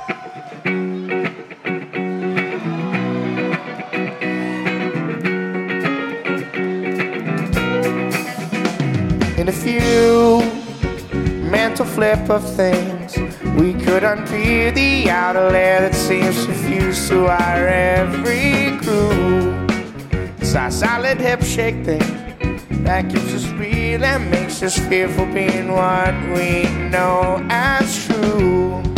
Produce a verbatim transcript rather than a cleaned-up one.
In a few mental flip of things, we could unpeel the outer layer that seems to fuse to our every groove. It's our solid hip shake thing that keeps us real and makes us feel for being what we know as true.